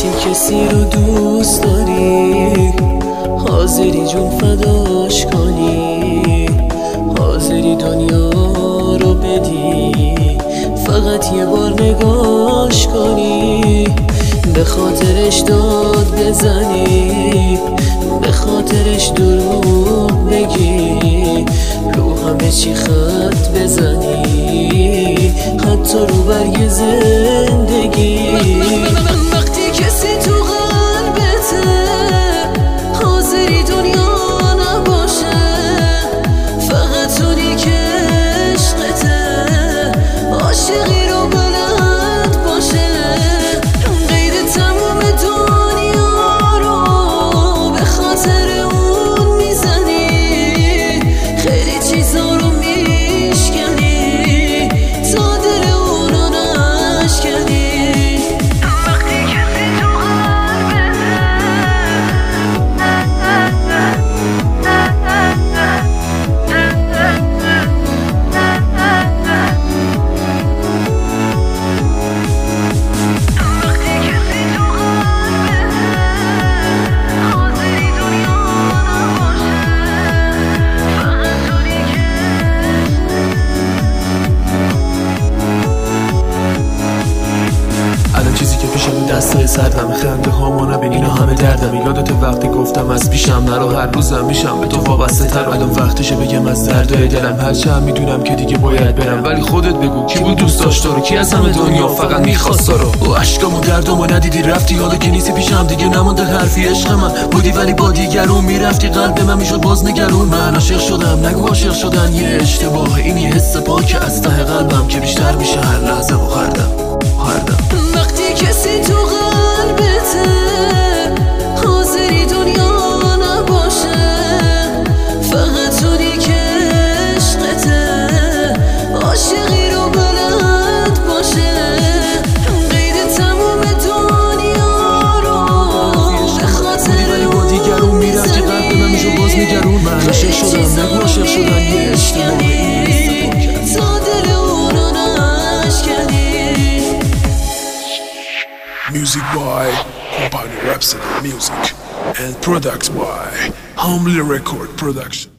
وقتی کسی رو دوست داری حاضری جون فداش کنی، حاضری دنیا رو بدی فقط یه بار نگاش کنی، به خاطرش داد بزنی، به خاطرش دروغ بگی، رو همه چی خط بزنی، حتی رو برگ زندگی. وقتی کسی تو قلبته حاضری دنیا نباشه، فقط اونی که عشقته عاشقی رو بلد باشه، غیر تموم دنیا رو به خاطر اون میزنی، خیلی چیزا رو میشکنی تا دل اون رو نشکنی. چیزی که پیشم دسته سردم، خنده هامو نبین اینا همه دردم، یادت وقتی گفتم از پیشم نرو، هر روزم میشم به تو وابسته تر. الان وقتشه بگم از دردای دلم، هرچه هم میدونم که دیگه باید برم، ولی خودت بگو کی بود دوست داشت رو، کی از همه دنیا فقط میخواست رو. و عشقامو دردامو ندیدی رفتی، حالا که نیستی پیشم دیگه نمونده حرفی، عشق من بودی ولی با دیگرون میرفتی، قلب من میشد باز نگرون. من عاشق شدم نگو عاشق شدن یه اشتباه، این یه حس پاک از ته قلبم که بیشتر میشه هر لحظه و هر دم. وقتی کسی تو قلبته حاضری دنیا نباشه، فقط اونی که عشقته عاشقی رو بلد باشه، غیر تموم دنیا رو به خاطر با دیگرون میرفتی، قلب من میشو باز نگرون. من عاشق شدم نگو عاشق شدن یه اشتباهه، تا دل اون رو نشکنی. Music by Company Rhapsody Music and products by Humbly Record Production.